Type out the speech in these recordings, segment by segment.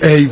ای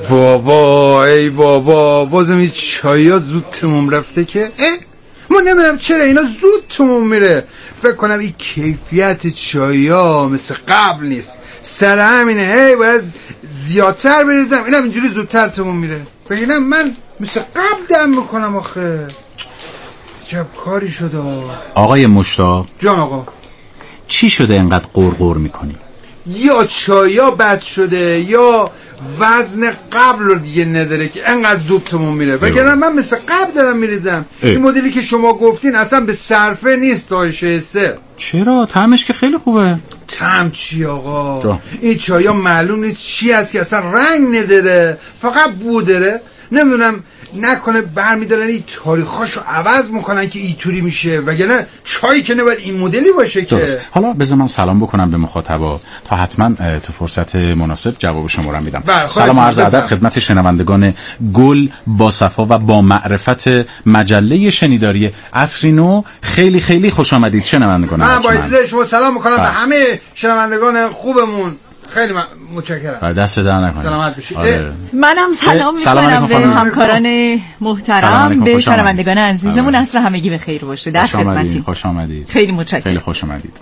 بابا بازم این چایا زود تموم رفته که ما نمیدونم چرا اینا زود تموم میره. فکر کنم این کیفیت چایا مثل قبل نیست، سر همینه باید زیادتر بریزم، اینم اینجوری زودتر تموم میره. بگینم من مثل قبل دم میکنم آخه. عجب کاری شده. آقای مشتاق جان آقا، چی شده اینقدر قرقر میکنی؟ یا چایا بد شده یا وزن قبل رو دیگه نداره که انقدر زود تموم میره. وگرنه من مثل قبل دارم میریزم. این مدلی که شما گفتین اصلا به صرفه نیست. دایشه سه چرا؟ طعمش که خیلی خوبه. طعم چی آقا؟ این چایا معلوم نیست چی هست که اصلا رنگ نداره، فقط بو داره. نمیدونم نکنه برمیدارن این تاریخاشو عوض میکنن که اینطوری میشه، وگرنه چایی که نباید این مدلی باشه که. درست. حالا بذار من سلام بکنم به مخاطبا تا حتما تو فرصت مناسب جواب شما رو میدم. سلام و عرض ادب خدمت شنوندگان گل با صفا و با معرفت مجله شنیداری عصری نو. خیلی خیلی خوش آمدید شنوندگان. من با اجازه شما سلام میکنم به همه شنوندگان خوبمون. خیلی متشکرم. دست در نکنید. سلامت باشید. منم سلام میکنم به همکاران محترم، به شنوندگان عزیزمون. عصر همگی بخیر باشه. در خدمتیم. خوش آمدید. خیلی متشکرم. خیلی خوش آمدید.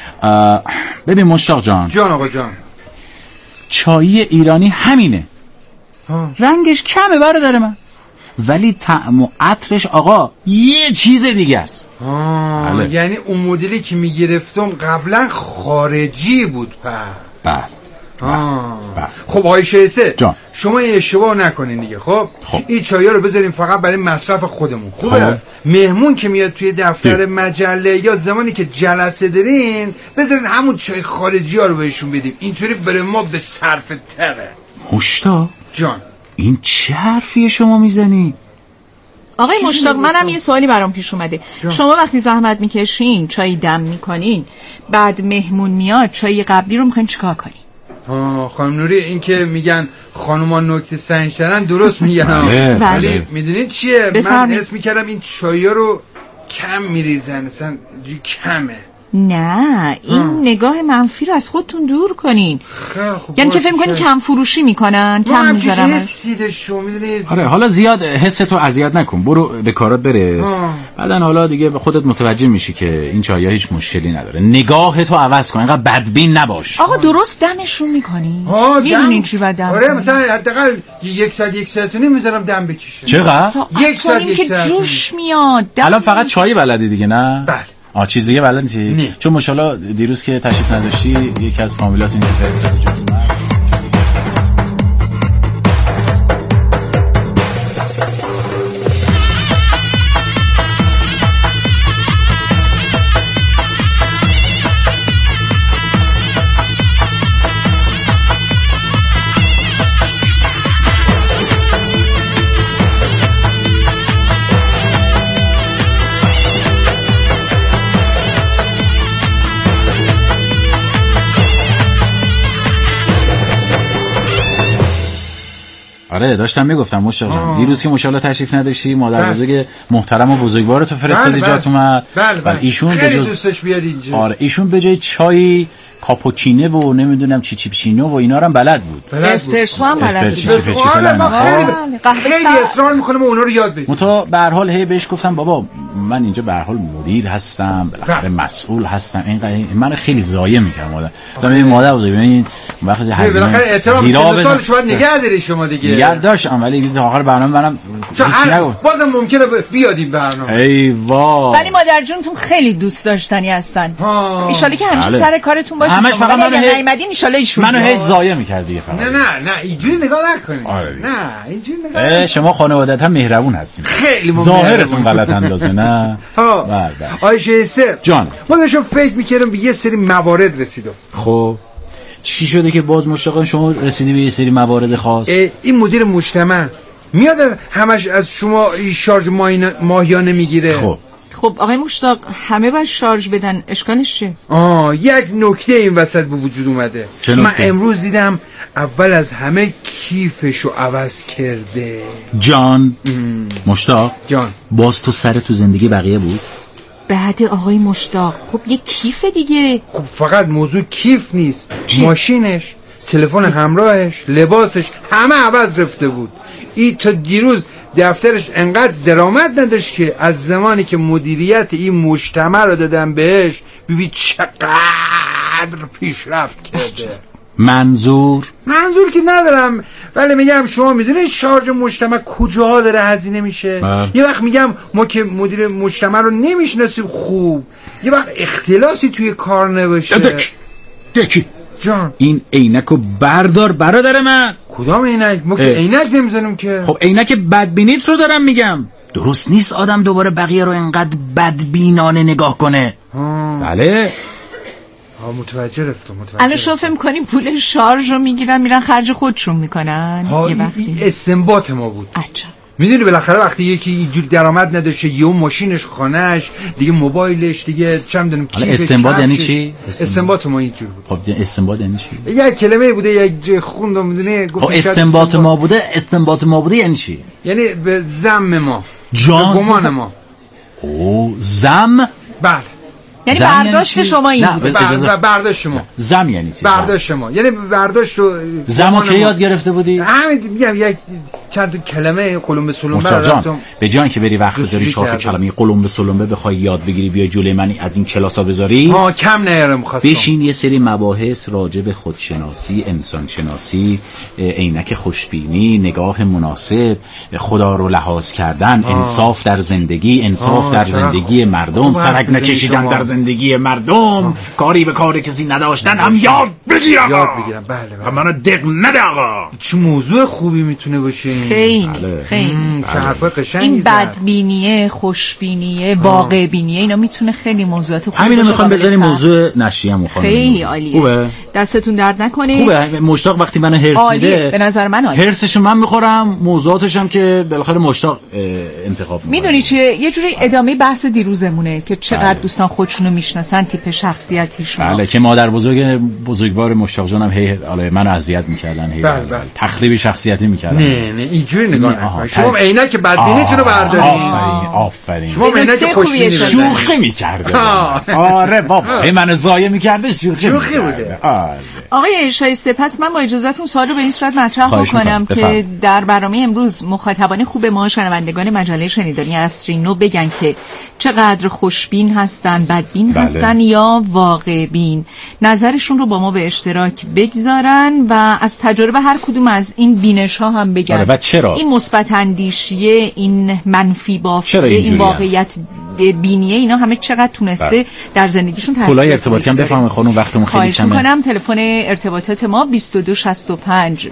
ببین مشتاق جان. جان آقا جان. چای ایرانی همینه. رنگش کمه برادر من، ولی طعم و عطرش آقا یه چیز دیگه است. یعنی اون مدلی که میگرفتم قبلا خارجی بود. بله. خب آقای شیسه جان، شما این اشتباه نکنین دیگه. خب این چایا رو بذارین فقط برای مصرف خودمون. خوبه؟ مهمون که میاد توی دفتر مجله یا زمانی که جلسه دارین بذارین همون چای خارجی ها رو بهشون بدیم، اینطوری برای ما به صرف تره. مشتاق جان، این چه حرفیه شما میزنی؟ آقای مشتاق منم یه سوالی برام پیش اومده. شما وقتی زحمت میکشین چای دم میکنین، بعد مهمون میاد چای قبلی رو میخواین چیکار کنین؟ خانم نوری، این که میگن خانومان نکته سنج‌ترن درست میگن، ولی میدونید چیه؟ من حس میکردم این چای رو کم میریزن، اصلا کمه. نه، این نگاه منفی رو از خودتون دور کنین. یعنی که فهم کنین کم فروشی میکنن، کم میذارن. آره حالا زیاد حستو اذیت نکن، برو به کارات برس. بعدن حالا دیگه به خودت متوجه میشی که این چای‌ها هیچ مشکلی نداره. نگاهتو عوض کن، اینقدر بدبین نباش. آقا درست دمشون میکنی؟ میدونین چی بعد دم؟ آره مثلا حداقل یک ساعت و نیم میذارم دم بکشه. چقدر؟ یک ساعت که جوش میاد. الان فقط چای بلدی دیگه نه؟ بله. چیز دیگه بلد نیستی؟ چون ماشاءالله دیروز که تشریف نداشتی یکی از فامیلات اینجا فرستاد جات اومد. آره داشتم میگفتم مشتاق جان، دیروز که ماشاءالله تشریف نداشتی مادر بزرگ محترم و بزرگوار تو فرستادی جات اومد. بله. ایشون خیلی دوستش بیاد اینجا. آره ایشون به جای چای کاپوچینه و نمیدونم چیپچینو و اینا رو هم بلد بود. اسپرسو هم بلد بود. خیلی اصرار میکنه ما اونا رو یاد بگیریم. تو به هر حال هی بهش گفتم بابا من اینجا به هر حال مدیر هستم، بالاخره مسئول هستم، این من خیلی ضایع میگم مادر بزرگ این وقت بالاخره احترام سالش باید نگه داری شما دیگه. یادداشتم ولی تا آخر برنامه منم بازم ممکنه بیاد این برنامه. ای وای. ولی مادر جونتون خیلی دوست داشتنی هستن. ان شاءالله که همیشه سر کارتون باشه. همش فقط منو نیومدین ان شاءالله ایشون منو هیچ ضایع می‌کرد دیگه فقط. نه اینجوری نگاه نکنید. نه اینجوری نگاه. شما خانواده‌ت هم مهربون هستین. خیلی ظاهرتون غلط اندازه نه. بله. آیشه سه جان، ما داشتم فکر می‌کردم به یه سری موارد رسیدم. خب چی شده که باز مشتاق شما رسیدی به یه سری موارد خاص؟ این مدیر مجتمع میاد همش از شما شارژ ماهیانه میگیره. خب آقای مشتاق همه باید شارژ بدن، اشکالش چیه؟ یک نکته این وسط به وجود اومده. من امروز دیدم اول از همه کیفشو عوض کرده. جان مشتاق جان، باز تو سر تو زندگی بقیه بود؟ بعد آقای مشتاق خب یک کیف دیگه. خب فقط موضوع کیف نیست، ماشینش تلفن همراهش، لباسش، همه عوض رفته بود. این تا دیروز دفترش انقدر درآمد نداشت که از زمانی که مدیریت این مجتمع رو دادن بهش ببین چقدر پیشرفت کرده. منظور که ندارم، ولی میگم شما میدونید شارژ مجتمع کجاها داره هزینه میشه. یه وقت میگم ما که مدیر مجتمع رو نمیشناسیم خوب، یه وقت اختلاسی توی کار نباشه. دکی جان این عینکو بردار برادر من. کدام عینک؟ ما که عینک نمیزنیم که. خب عینک بدبینیت رو دارم میگم. درست نیست آدم دوباره بقیه رو انقدر بدبینانه نگاه کنه. بله متوجه رفتم. الان شما فهم کنیم پول شارژ رو میگیرن میرن خرج خودشون میکنن. یه وقتی استنباط ما بود. میدونی بالاخره وقتی یکی اینجور درآمد نداشته، یه ماشینش، خانهش، دیگه موبایلش، دیگه چه میدونم کی. استنباط یعنی چی؟ استنباط ما اینجور بود. خب استنباط یعنی چی؟ یه کلمه بوده، یک خوندم میدونی گفت استنباط ما بوده. استنباط ما بوده یعنی چی؟ یعنی به ذم ما، جان، به گمان ما. او ذم؟ بله. یعنی برداشت شما این بود. برداشت شما. زم یعنی چی؟ برداشت شما یعنی برداشت رو. زمو که یاد گرفته بودی؟ همین میگم یک چند کلمه قلم به سلمبه رفتم. به جای اینکه بری وقت بذاری 4 کلمه قلم به سلمبه بخوای یاد بگیری بیا جلوی من از این کلاسا بذاری. کم نیارم خواستم. بشین یه سری مباحث راجع به خودشناسی، انسان شناسی، عینک خوشبینی، نگاه مناسب، خدا رو لحاظ کردن، انصاف در زندگی، انصاف در زندگی مردم، سرک نکشیدن در زندگی مردم، کاری به کار کسی نداشتن هم یاد بگیرم. بله. منو دق نده آقا. چه موضوع خوبی میتونه باشه. خیلی چه حرفای قشنگی. این بدبینیه، خوشبینیه، واقع بینیه، اینا میتونه خیلی موضوعات خوبی باشه. همینو میخوام بذاریم موضوع نشیه‌مون خانم. خیلی عالیه. خوبه؟ دستتون درد نکنه. خوبه. مشتاق وقتی منو هرس میده به نظر من عالیه. هرسشو من میخورم، موضوعاتش هم که بالاخره مشتاق انتخاب میکنه. میدونی چیه؟ یه جوری ادامه بحث دیروزمونه که چقدر دوستان خودشونو میشناسن، تیپ شخصیتیشون. بله که مادر بزرگوار مشتاق جانم هی منو اذیت میکردن، هی تخریب شخصیتی میکردن. نه اینجوری نگاه نکن. شما عینک بدبینیتون رو بردارین. آفرین. شما عینک خوشبینی شوخی میکرده. آره بابا منو ضایع میکرده، شوخی بوده. آقای شایسته، پس من با اجازهتون سوال رو به این صورت مطرح بکنم که در برنامه امروز مخاطبان خوب ما، شنوندگان مجله شنیداری استرینو بگن که چقدر خوشبین هستن، بدبین هستن یا واقع بین. نظرشون رو با ما به اشتراک بگذارن و از تجربه هر کدوم از این بینش ها هم بگن. و چرا؟ این مثبت اندیشیه، این منفی بافیه، این واقعیت بینیه، اینا همه چقدر تونسته در زندگیشون تاثیر کلاه ارتباطی هم بفهمید خانم، وقتمون خیلی کمه. خواهش می‌کنم. تلفن ارتباطات ما 2265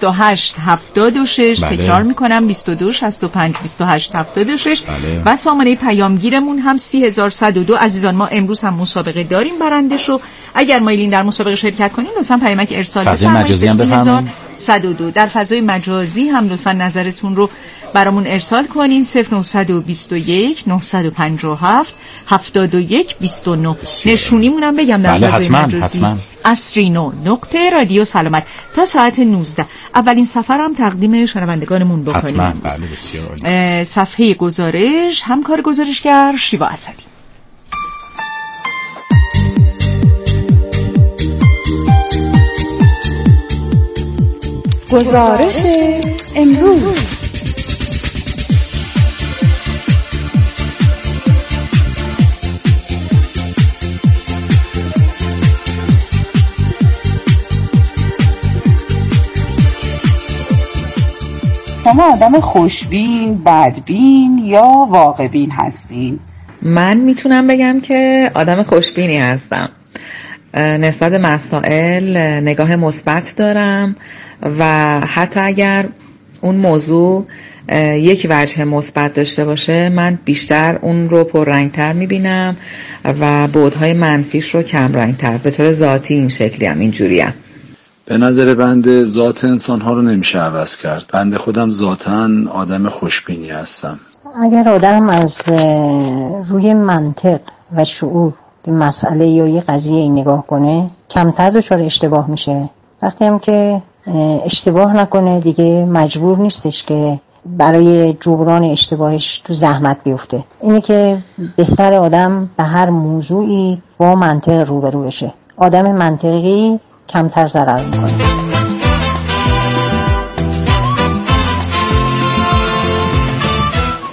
2876. تکرار می‌کنم 2265 2876. و سامانه پیامگیرمون هم 30102. عزیزان ما امروز هم مسابقه داریم، برنده شو اگر مایلین در مسابقه شرکت کنین لطفاً پیامک ارسال بفرمایید. فضای مجازی هم بفرمایید. 102 در فضای مجازی هم لطفاً نظرتون رو برامون ارسال کنین. 0921 957 71 29. نشونیمون هم بگم در فضای مجازی استرینو نقطه رادیو سلامت تا ساعت 19. اولین سفرم تقدیم شنوندگانمون بکنیم. حتما. بله بسیار. صفحه گزارش، همکار گزارشگر شیوا اسدی. گزارش امروز. شما آدم خوشبین، بدبین یا واقع‌بین هستین؟ من میتونم بگم که آدم خوشبینی هستم. نسبت به مسائل نگاه مثبت دارم و حتی اگر اون موضوع یک وجه مثبت داشته باشه من بیشتر اون رو پررنگتر میبینم و بعدهای منفیش رو کم رنگتر. به طور ذاتی این شکلی هم اینجوریم. به نظر بنده ذات انسان‌ها رو نمیشه عوض کرد. بنده خودم ذاتاً آدم خوشبینی هستم. اگر آدم از روی منطق و شعور به مسئله یا یه قضیه نگاه کنه کمتر دچار اشتباه میشه. وقتی هم که اشتباه نکنه دیگه مجبور نیستش که برای جبران اشتباهش تو زحمت بیفته. اینه که بهتر آدم به هر موضوعی با منطق روبرو بشه. آدم منطقی کمتر ضرر میکنه.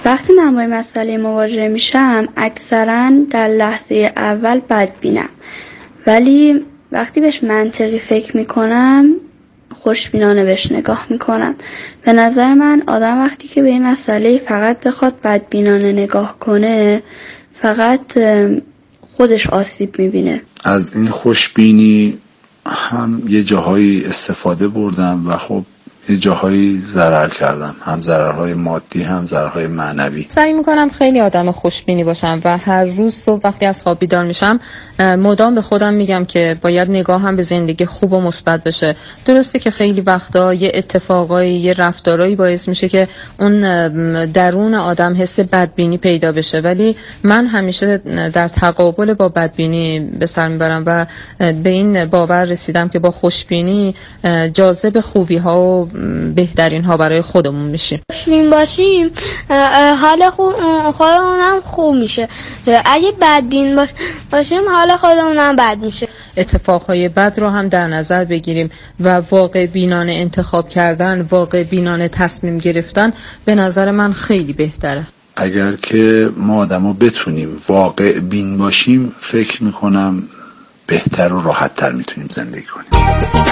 وقتی من با این مسئله مواجه میشم اکثرا در لحظه اول بدبینم، ولی وقتی بهش منطقی فکر میکنم خوشبینانه بهش نگاه میکنم. به نظر من آدم وقتی که به این مسئله فقط بخواد بدبینانه نگاه کنه فقط خودش آسیب میبینه. از این خوشبینی هم یه جاهایی استفاده بردم و خب یه جاهایی ضرر کردم، هم ضررهای مادی هم ضررهای معنوی. سعی میکنم خیلی آدم خوشبینی باشم و هر روز صبح وقتی از خواب بیدار میشم مدام به خودم میگم که باید نگاهم به زندگی خوب و مثبت بشه. درسته که خیلی وقتا یه اتفاقایی، یه رفتارایی باعث میشه که اون درون آدم حس بدبینی پیدا بشه، ولی من همیشه در تقابل با بدبینی به سر میبرم و به این باور رسیدم که با خوشبینی جاذب خوبی ها و بهترین ها برای خودمون میشیم. خوشبین باشیم حال خودمونم خوب میشه، اگه بدبین باشیم حال خودمونم بد میشه. اتفاقهای بد رو هم در نظر بگیریم و واقع بینانه انتخاب کردن، واقع بینانه تصمیم گرفتن به نظر من خیلی بهتره. اگر که ما آدم ها بتونیم واقع بین باشیم فکر میکنم بهتر و راحت تر میتونیم زندگی کنیم.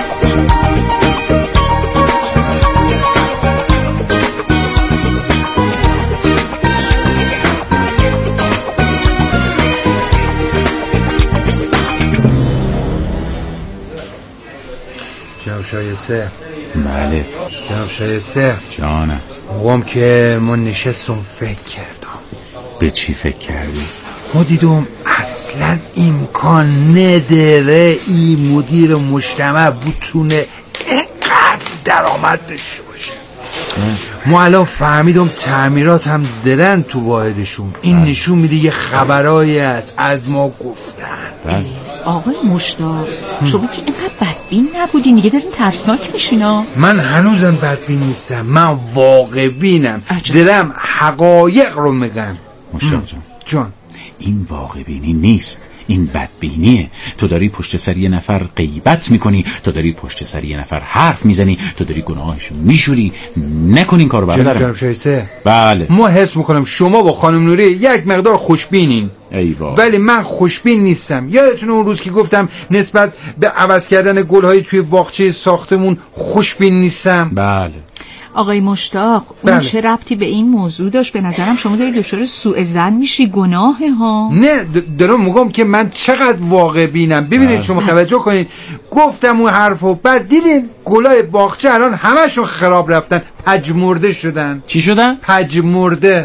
جناب شایسته. بله جناب شایسته. جانم. موقعم که ما نشستم فکر کردم. به چی فکر کردی؟ ما دیدم اصلا امکان نداره این مدیر مجتمع بتونه اینقدر درآمد داشته باشه. ما الان فهمیدم تعمیرات هم درن تو واحدشون. این نشون میده یه خبرایی از ما گفتن. آقای مشتاق شما که اینقدر بدبین نبودین دیگه دارین ترسناک میشینا. من هنوزم بدبین نیستم، من واقع بینم. دارم حقایق رو میگم. مشتاق جان این واقع بینی نیست، این بدبینیه. تو داری پشت سر یه نفر غیبت میکنی، تو داری پشت سر یه نفر حرف میزنی، تو داری گناهشو میشوری. نکن این کارو برادرم. جناب شایسته. بله ما حس میکنم شما با خانم نوری یک مقدار خوشبینین. ایوا. ولی من خوشبین نیستم. یادتونه اون روز که گفتم نسبت به عوض کردن گل‌های توی باغچه ساختمون خوشبین نیستم؟ بله. آقای مشتاق اون چه ربطی به این موضوع داشت؟ به نظرم شما داری دچار سوء ظن میشی. گناهه ها. نه دارم میگم که من چقدر واقع بینم. ببینید شما توجه کنید، گفتم اون حرفو بعد دیدین گلای باغچه الان همشون خراب رفتن، پژمرده شدن. چی شدن؟ پژمرده.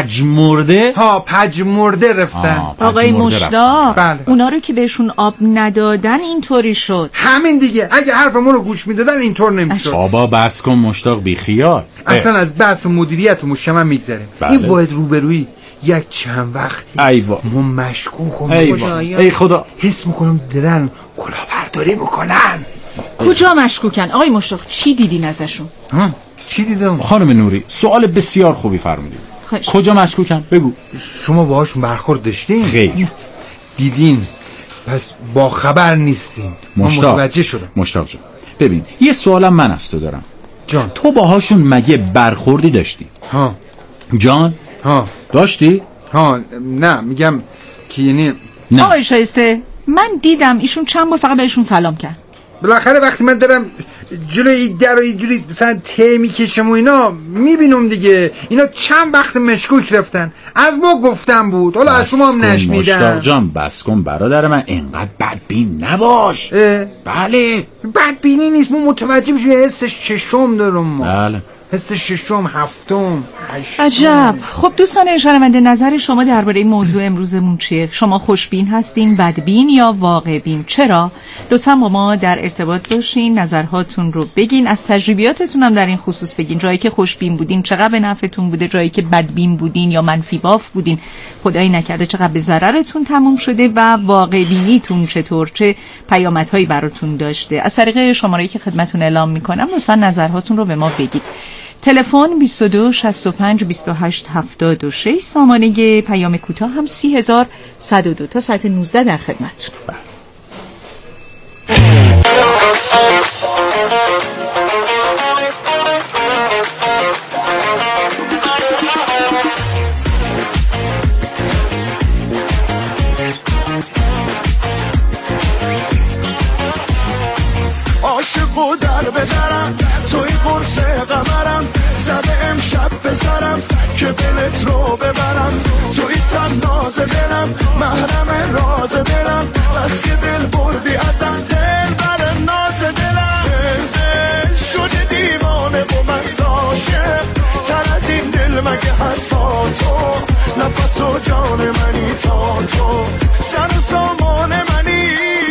پژمرده؟ ها پژمرده رفتن. آقای مشتاق بله. اونا رو که بهشون آب ندادن اینطوری شد. همین دیگه، اگه حرف ما رو گوش میدادن اینطور نمیشد. بابا بس کن مشتاق، بی خیال. اصلا از بحث مدیریت مجتمع میگذریم. این واحد روبرویی یک چند وقتی ایوا ما مشکوکم. ای خدا حس میکنم درن کلاهبرداری میکنن. کجا مشکوکن آقای مشتاق؟ چی دیدین ازشون؟ چی دیدم؟ خانم نوری سوال بسیار خوبی فرمودید. کجا مشکوکن؟ بگو. شما باهاشون برخورد داشتین؟ خیلی. دیدین؟ پس با خبر نیستین. متوجه شدم. مشتاق جان ببین یه سوالم من از تو دارم. جان تو باهاشون مگه برخوردی داشتی؟ ها جان ها داشتی؟ ها نه میگم که یعنی آقای شایسته من دیدم ایشون چند بار فقط بهشون سلام کرد. بالاخره وقتی من دارم جلوی در و اینجوری مثلا ته میکشم و اینا میبینم دیگه اینا چند وقت مشکوک رفتن. از ما گفتم بود، حالا از شما هم نشنیدم. مشتاق جان بس کن برادر من، اینقدر بدبین نباش. بله بدبینی نیست، ما متوجه میشیم حس ششم دارم ما. بله حس ششم، هفتم، هشتم. عجب. خب دوستان شنونده نظر شما درباره این موضوع امروزمون چیه؟ شما خوشبین هستین، بدبین یا واقع بین؟ چرا؟ لطفا با ما در ارتباط باشین، نظرهاتون رو بگین، از تجربیاتتون هم در این خصوص بگین. جایی که خوشبین بودین چقدر به نفعتون بوده، جایی که بدبین بودین یا منفی باف بودین خدایی نکرده چقدر به ضررتون تموم شده و واقع بینیتون چطور، چه پیامدهایی براتون داشته. از طریق شماره‌ای که خدمتتون اعلام می‌کنم لطفا نظرهاتون رو به ما بگید. تلفن 22 65 28 76، سامانه پیام کوتاه هم 30102. تا ساعت 19 در خدمتتون. دلت رو ببرم، توی تناز دلم، محرم راز دلم، بس که دل بردی ازم، دل بر ناز دلم، دل شده دیوانه و مست عاشق، تر از این دل مگه هست تا تو، نفس و جان منی تا تو، سر و سامان منی.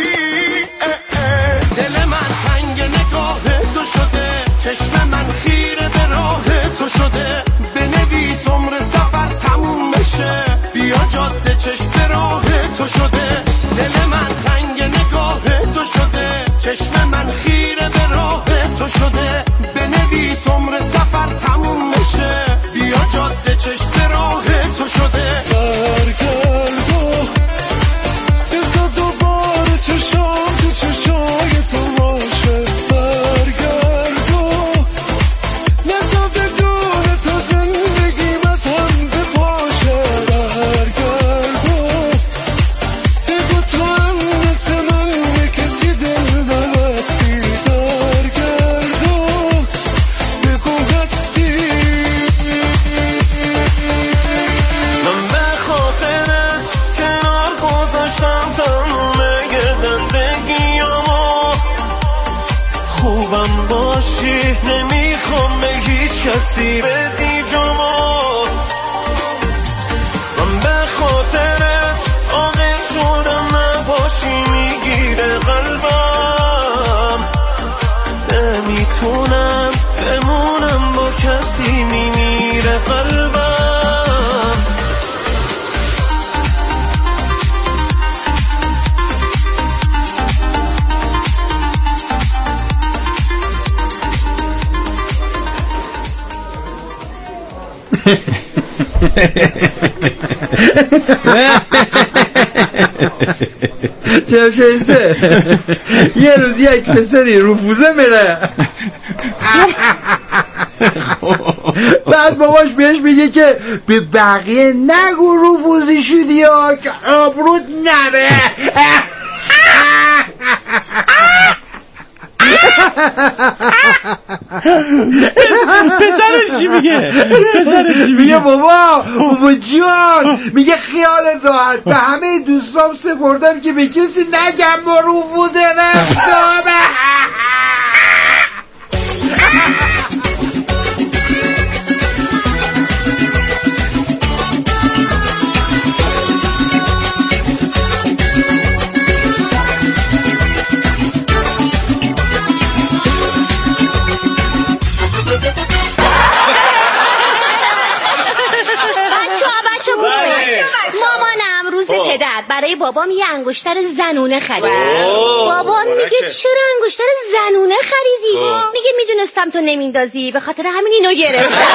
دل من تنگ نگاه تو شده، چشم من خیره به راه تو شده، بنویس عمر سفر تموم بشه، بیا جاده چشم راه تو شده. دل من تنگ نگاه تو شده، چشم من خیره به راه تو شده، بنویس عمر سفر تموم بشه، بیا جاده چشم راه تو شده. برگردو بذار دوباره چشام تو چشای تو باشه، برگردو نذار بدون تو زندگیم از هم بپاشه، برگردو بگو تو هم مثل من یه کسی دل بستی، برگردو بگو هستی. من به خاطر کنار گذاشتم تموم زندگیامو، خوبم باشی نمیخوام به هیچ کسی بدی جامو، من به خاطر عاقل شدم نباشی میگیره قلبم، نمیتونم بمونم با کسی میمیره قلبم. جمشیسه یه روز یک پسری رفوزه میره، بعد باباش بهش میگه که به بقیه نگو رفوزی شدی یا که آبروت نره. پسرش چی میگه؟ بابا جان میگه خیالت راحت، به همه دوستام سپردم که به کسی نگم با رفوزه نفتامه. مامانم روز پدر برای بابام یه انگشتر زنونه خرید. بابام میگه چرا انگشتر زنونه خریدی؟ میگه میدونستم تو نمیندازی، به خاطر همین اینو گرفتم.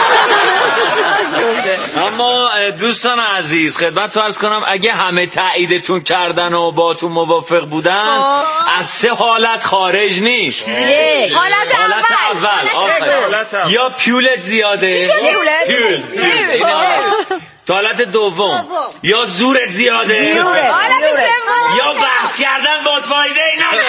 اما دوستان عزیز خدمت تو عرض کنم اگه همه تاییدتون کردن و با تو موافق بودن از 3 حالت خارج نیست. حالت اول یا پیولت زیاده، حالت دوم یا زورت زیاده، یا بحث کردن با فایده نداره.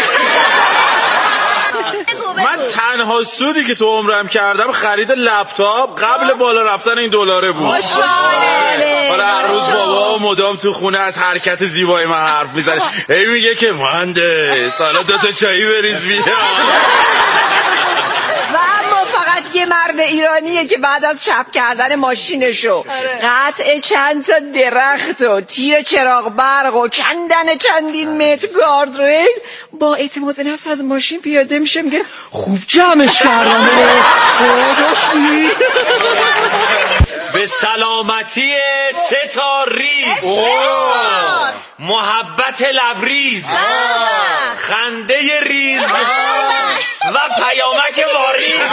من تنها سودی که تو عمرم کردم خرید لپتاپ قبل بالا رفتن این دلاره بود. حالا هر روز بابا مدام تو خونه از حرکت زیبای من حرف میزنه، هی میگه که مهندس حالا 2 تا چایی بریز بیا. یه مرد ایرانیه که بعد از چپ کردن ماشینشو قطع چند تا درخت و تیر چراغ برق و کندن چندین متر گاردریل با اعتماد به نفس از ماشین پیاده میشه، میگه خوب جمعش کردم. به سلامتی 3 تا ریز، محبت لبریز، خنده ریز و پیامک واریز.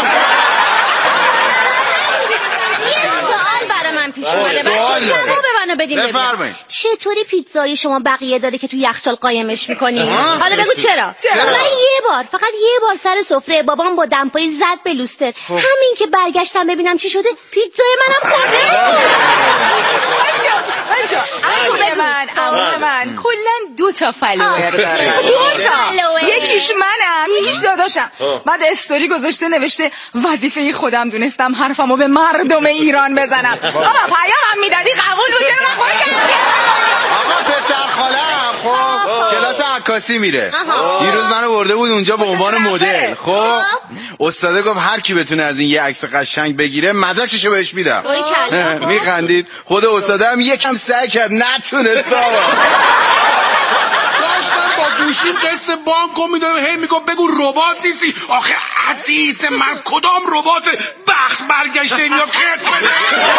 یه سوال برای من پیش اومده، بچه جواب منو بدیم. بفرمایید. چطوری پیتزای شما بقیه داره که تو یخچال قایمش میکنی؟ حالا بگو چرا؟ من فقط یه بار سر سفره بابام با دمپایی زد به لوستر، همین که برگشتم ببینم چی شده پیتزای منم خورده. من کلا 2 تا فالوور داره. 2 تا. یکیش منم، یکیش داداشم. بعد استوری گذاشته نوشته وظیفه خودم دونستم حرفمو به مردم ایران بزنم. بابا پیامم میدادی قبول بود چرا من خودم کردم؟ آقا پسر خالم خب کلاس عکاسی میره. دیروز منو برده بود اونجا به عنوان مدل. خب استاد گفت هر کی بتونه از این یه عکس قشنگ بگیره مدرکشو بهش میدم. میخندید. خود استاد هم یکم سعی کرد نتونست. داشتم با گوشیم قصه بانکو میدم هی میگم بگو ربات نیستی. آخه عزیز من کدام ربات بخت برگشته اینو کس بده.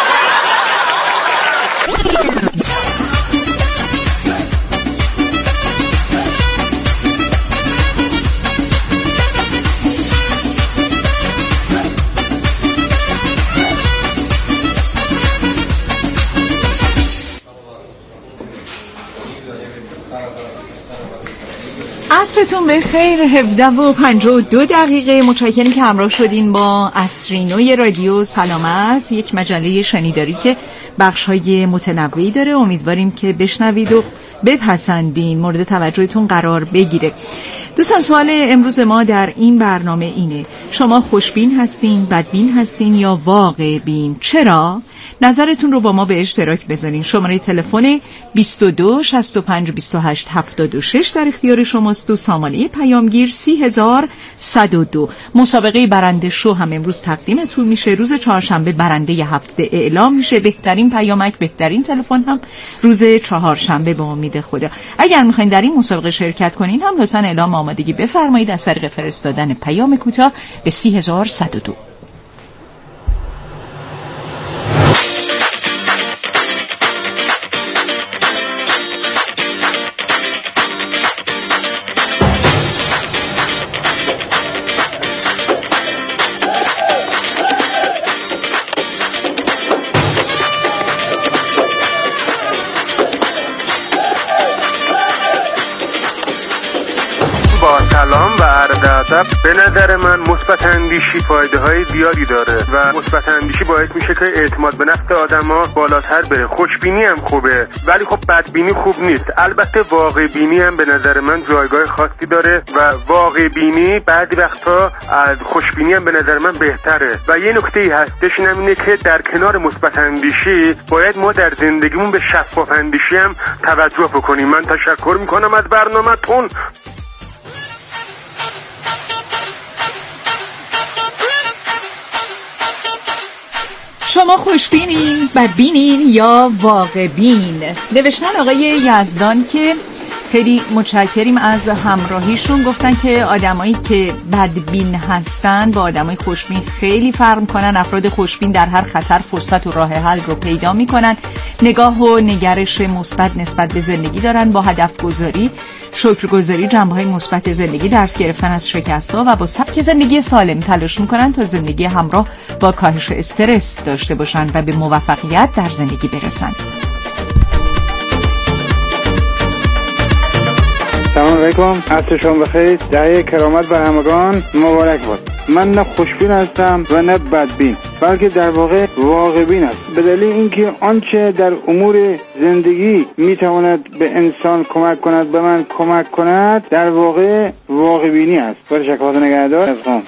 عصرتون به خیر. 17:52 متشکرم که همراه شدین با عصرینوی رادیو سلامت، یک مجله شنیداری که بخش‌های متنوعی داره. امیدواریم که بشنوید و بپسندین، مورد توجهتون قرار بگیره. دوستان سوال امروز ما در این برنامه اینه: شما خوشبین هستین، بدبین هستین یا واقع بین؟ چرا؟ نظرتون رو با ما به اشتراک بذارین. شماره تلفن 22 65 28 76 در اختیار شماست و سامانه پیامگیر 30102. مسابقه برنده شو هم امروز تقدیمتون میشه. روز چهارشنبه برنده هفته اعلام میشه. بهترین پیامک، بهترین تلفن هم روز چهارشنبه به امید خدا. اگر میخواین در این مسابقه شرکت کنین هم لطفاً اعلام آمادگی بفرمایید از طریق فرستادن پیام کوتاه به 30102. به نظر من مثبت اندیشی فایده های زیادی داره و مثبت اندیشی باعث میشه که اعتماد به نفس آدما بالاتر بره. خوشبینی هم خوبه ولی خب بدبینی خوب نیست. البته واقع بینی هم به نظر من جایگاه خاصی داره و واقع بینی بعضی وقتا از خوشبینی هم به نظر من بهتره. و یه نکته‌ای هستش اینه که در کنار مثبت اندیشی باید ما در زندگیمون به شفاف اندیشی هم توجه بکنیم. من تشکر میکنم از برنامه‌تون. شما خوشبینین، بدبینین یا واقع بین؟ نوشتن آقای یزدان که خیلی متشکریم از همراهیشون. گفتن که آدمایی که بدبین هستن با آدمای خوشبین خیلی فرق میکنن. افراد خوشبین در هر خطر فرصت و راه حل رو پیدا میکنن. نگاه و نگرش مثبت نسبت به زندگی دارن. با هدف گذاری، شکرگزاری، جنبه‌های مثبت زندگی، درس گرفتن از شکست‌ها و با سبک زندگی سالم تلاش میکنن تا زندگی همراه با کاهش استرس داشته باشن و به موفقیت در زندگی برسن. سلام علیکم، عصر شما بخیر. دهه کرامت بر همگان مبارک باد. من نه خوشبین هستم و نه بدبین، بلکه در واقع واقع بین است، به دلیل اینکه آنچه در امور زندگی میتواند به انسان کمک کند، به من کمک کند، در واقع واقع بینی است. با شکایت نگهدار از قم.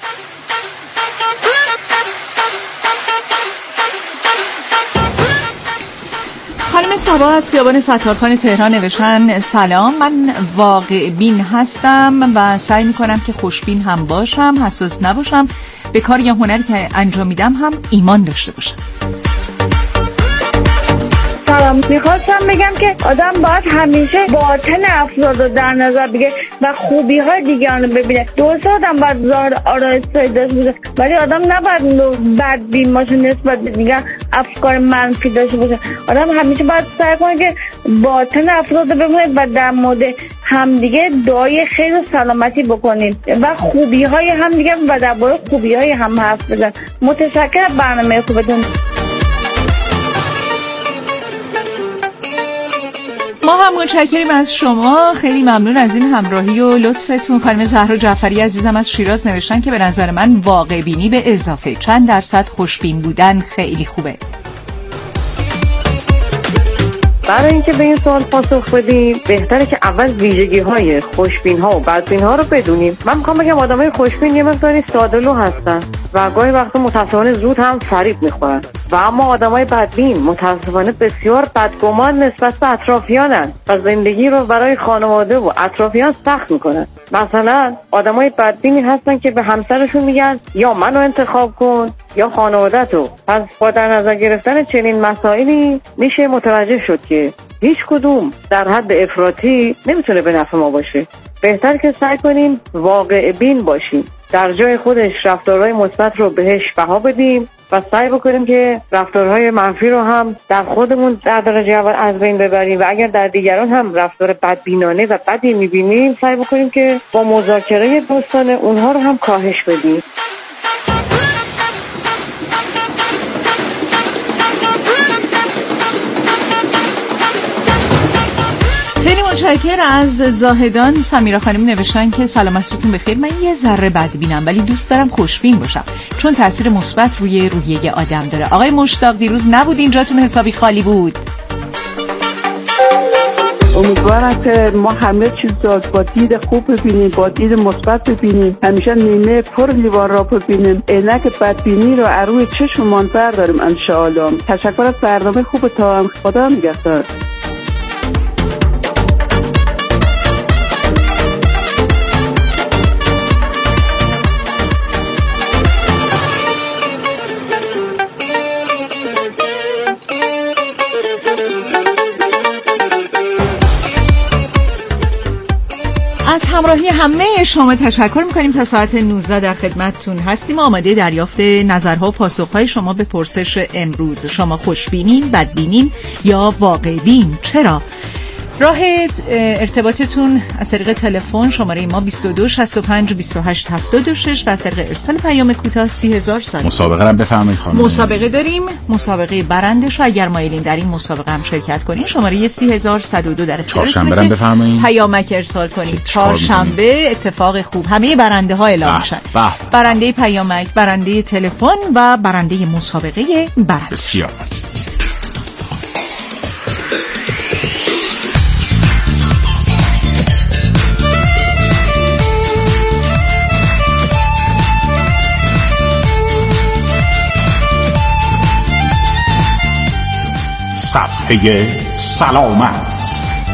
خانم سبا از خیابان ستارخان تهران نوشتن: سلام، من واقع بین هستم و سعی میکنم که خوشبین هم باشم، حساس نباشم، به کار یا هنری که انجام میدم هم ایمان داشته باشم. سلام، میخواستم بگم که آدم باید همیشه باطن افراد رو در نظر بگیره و خوبی های دیگران رو ببینه. درسته آدم باید ظاهر آرایشی داشته باشه ولی آدم نباید بدبین باشه، نسبت به دیگران افکار منفی داشته باشه. آدم همیشه باید سعی کنه که باطن افراد رو ببینه و در مورد همدیگه دعای خیر و سلامتی بکنیم و خوبی های همدیگه و درباره خوبی های هم حرف بزنیم. متشکرم برنامه خوبتون. ما هم متشکریم از شما، خیلی ممنون از این همراهی و لطفتون. خانم زهرا جعفری عزیزم از شیراز نوشتن که به نظر من واقع بینی به اضافه چند درصد خوشبین بودن خیلی خوبه. برای اینکه به این سوال پاسخ بدیم بهتره که اول ویژگی‌های خوشبین‌ها و بدبین‌ها رو بدونیم. من میخوام بگم آدمای خوشبین یه مقداری ساده‌لوح هستن و گاهی وقتا متأسفانه زود هم فریب میخورن و اما آدمای بدبین متأسفانه بسیار بدگمان نسبت به اطرافیانن و زندگی رو برای خانواده و اطرافیان سخت میکنن. مثلا آدمای بدبینی هستن که به همسرشون میگن یا منو انتخاب کن یا خانواده‌تو. پس با در نظر گرفتن چنین مسائلی میشه متوجه شد که هیچ کدوم در حد افراطی نمیتونه به نفع ما باشه. بهتر که سعی کنیم واقع بین باشیم، در جای خودش رفتارهای مثبت رو بهش بها بدیم و سعی بکنیم که رفتارهای منفی رو هم در خودمون در درجه اول از بین ببریم و اگر در دیگران هم رفتار بدبینانه و بدی میبینیم سعی بکنیم که با مذاکره دوستانه اونها رو هم کاهش بدیم. خیلی متشکرم از زاهدان. سمیرا خانم نوشتن که سلام عصرتون بخیر، من یه ذره بدبینم ولی دوست دارم خوشبین باشم چون تاثیر مثبت روی روحیه آدم داره. آقای مشتاق دیروز نبودین، جاتون حسابی خالی بود. امیدوارم که ما همه چیز رو با دید خوب ببینیم، با دید مثبت ببینیم، همیشه نیمه پر لیوان را ببینیم، عینک بدبینی رو از روی چشممان برداریم ان شاء الله. تشکر از برنامه خوبتون، خدا نگهدار. از همراهی همه شما تشکر میکنیم. تا ساعت 19 در خدمتتون هستیم، آماده دریافت نظرها و پاسخهای شما به پرسش امروز. شما خوشبینین، بدبینین یا واقع بین؟ چرا؟ راه ارتباطتون از طریق تلفن شماره ما 22 65 28 76 و از طریق ارسال پیام کوتاه 30000 سال. مسابقه هم بفرمایید خانم. مسابقه داریم، مسابقه برندش رو اگر مایلین در این مسابقه هم شرکت کنین شماره 30102 در چهارشنبه هم بفرمایید پیامک ارسال کنید. چهارشنبه اتفاق خوب، همه برنده ها اعلام میشن. برنده پیامک، برنده تلفن و برنده مسابقه برند. بسیار صفحه سلامت.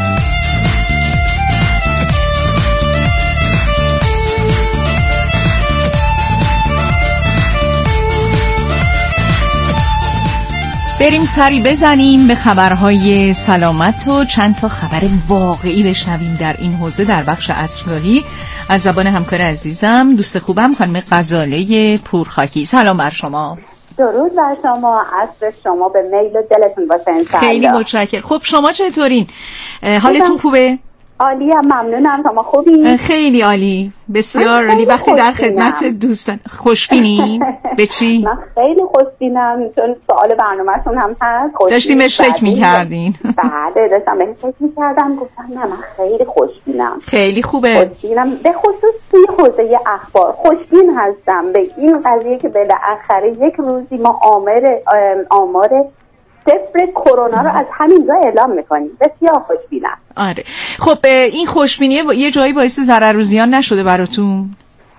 بریم سری بزنیم به خبرهای سلامت و چند تا خبر واقعی بشنویم در این حوزه در بخش عصرگاهی از زبان همکار عزیزم دوست خوبم خانم غزاله پورخاکی. سلام بر شما. درود بر شما، عصر شما به میل و دلتون باشه انشالله. خیلی متشکرم. خب شما چطورین؟ حالتون خوبه؟ عالیه، ممنونم. شما خوبی؟ خیلی عالی، بسیار عالی. وقتی در خدمت دوستان خوشبینی به چی؟ من خیلی خوشبینم چون سوال برنامه‌تون هم هست. داشتیم بهش فکر می‌کردین؟ بله داشتم بهش فکر می‌کردم، گفتم نه من خیلی خوشبینم. خیلی خوبه. خوشبینم به خصوص توی حوزه اخبار خوشبین هستم به این قضیه که بالاخره یک روزی ما آمار صفر کرونا رو از همین جا اعلام میکنیم. بسیار خوشبینم. آره خب این خوشبینی یه جایی باعث ضرر و زیان نشده براتون؟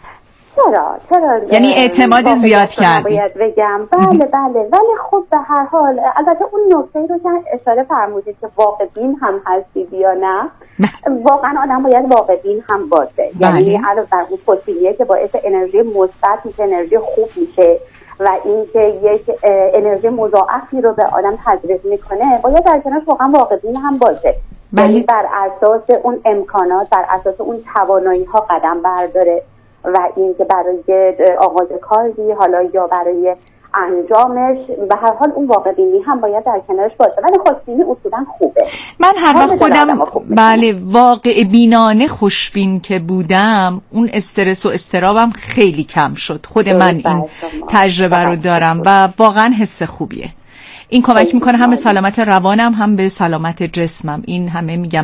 چرا یعنی اعتماد زیاد کردی؟ باید بگم بله ولی خب به هر حال البته اون نکته رو که اشاره فرمودید که واقع بین هم هستید یا نه، واقعا آدم باید واقع بین هم باشه. یعنی علاوه بر اون خوشبینیه که باعث انرژی مثبت میشه، انرژی خوب میشه و اینکه یک انرژی مضاعفی رو به آدم تزریق میکنه، باید در کنارش واقعا واقع بین هم باشه. یعنی بر اساس اون امکانات، بر اساس اون توانایی ها قدم برداره و اینکه برای آغاز کاری حالا یا برای انجامش به هر حال اون واقع بینی هم باید در کنارش باشه. ولی خوشبینی اصولا خوبه. من هر وقت خودم واقع بینانه خوشبین که بودم اون استرس و استرابم خیلی کم شد. خود من این تجربه رو دارم و واقعا حس خوبیه. این کمک میکنه هم به سلامت روانم هم به سلامت جسمم. این همه میگم